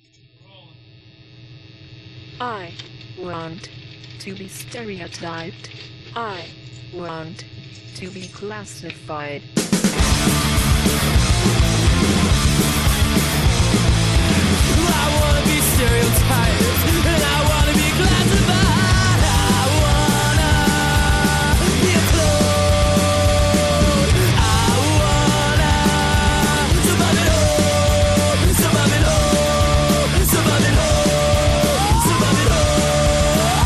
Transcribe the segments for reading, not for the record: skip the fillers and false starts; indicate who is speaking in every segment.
Speaker 1: I want to be stereotyped. I want to be classified.
Speaker 2: I wanna be stereotyped, and I wanna be classified. I wanna be a clone. I wanna survive it all, survive it all, survive it all, survive it all.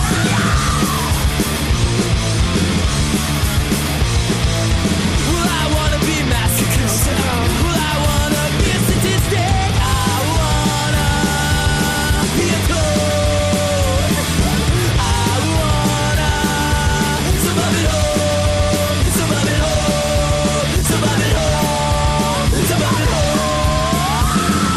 Speaker 2: Well, I wanna be masochist. Well, I wanna be a statistic. I wanna be a clone. I wanna survive it all, survive it all, survive it all, survive it all.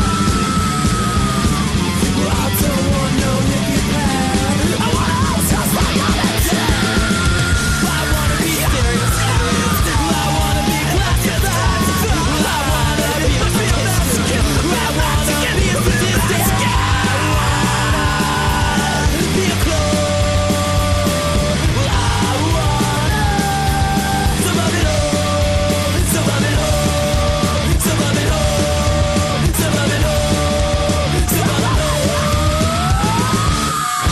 Speaker 2: Well, I don't want no hippie pad. I wanna just like all that shit. I wanna be stereotyped. I wanna be classified. I wanna be a masochist. I wanna be a statistic. I wanna be a clone. I wanna survive it all, survive it all, survive it all, survive it all, survive it all.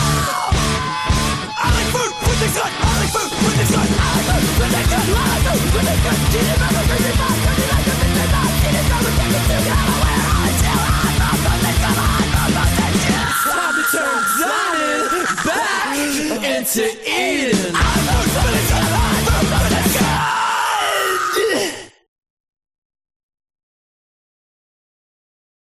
Speaker 2: I like food with things good. I like food with things good. I like food with things good. I like food with things good. Eat it, never drink it, not drink it, like a thing that's not. Eat it, never take it, still gotta wear it. Until I love the things that I love the things. It's time to turn Zion back into